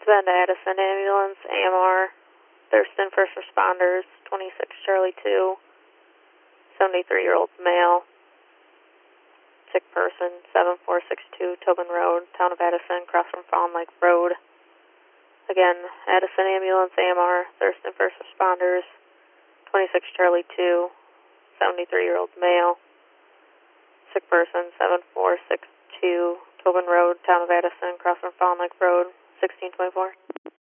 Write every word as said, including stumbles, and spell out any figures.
Bend Addison Ambulance, A M R, Thurston First Responders, twenty-six Charlie two, seventy-three-year-old male, sick person, seven four six two Tobin Road, Town of Addison, across from Fawn Lake Road. Again, Addison Ambulance, A M R, Thurston First Responders, twenty-six Charlie two, seventy-three-year-old male, sick person, seven four six two Tobin Road, Town of Addison, across from Fawn Lake Road, sixteen twenty-four.